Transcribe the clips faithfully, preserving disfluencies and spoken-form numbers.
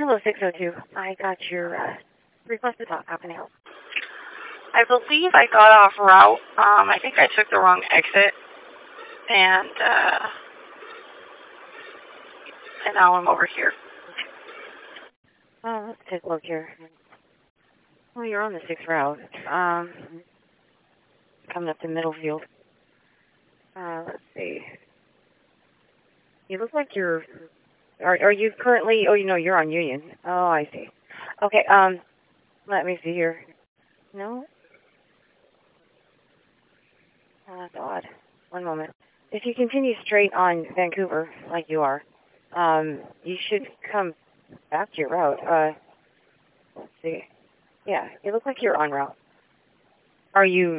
hello, six oh two. I got your uh, request to talk. How can I help? I believe I got off route. Um, I think I took the wrong exit, and uh, and now I'm over here. Oh, let's take a look here. Well, you're on the sixth route. Um, coming up to Middlefield. Uh, let's see. You look like you're. Are are you currently? Oh, you know, you're on Union. Oh, I see. Okay. Um, let me see here. No. Oh, that's odd. One moment. If you continue straight on Vancouver, like you are, um, you should come back to your route. Uh, let's see. Yeah, you look like you're on route. Are you?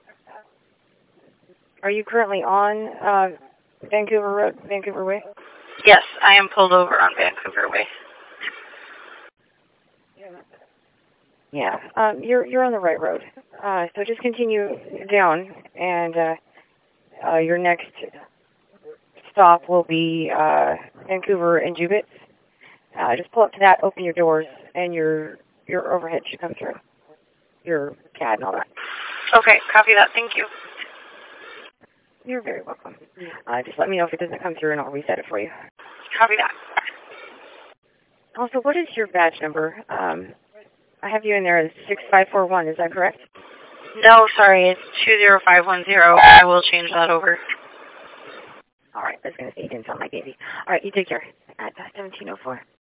Are you currently on uh, Vancouver Road, Vancouver Way? Yes, I am pulled over on Vancouver Way. Yeah, um, you're you're on the right road. Uh, so just continue down, and uh, uh, your next stop will be uh, Vancouver and Jubitz. Uh, just pull up to that, open your doors, and your your overhead should come through. Your C A D and all that. Okay, copy that. Thank you. You're very welcome. Uh, just let me know if it doesn't come through, and I'll reset it for you. Copy that. Also, what is your badge number? Um, I have you in there as six five four one. Is that correct? No, sorry, it's two zero five one zero. I will change that over. All right, I was going to say you didn't sound like baby. All right, you take care. At seventeen oh four.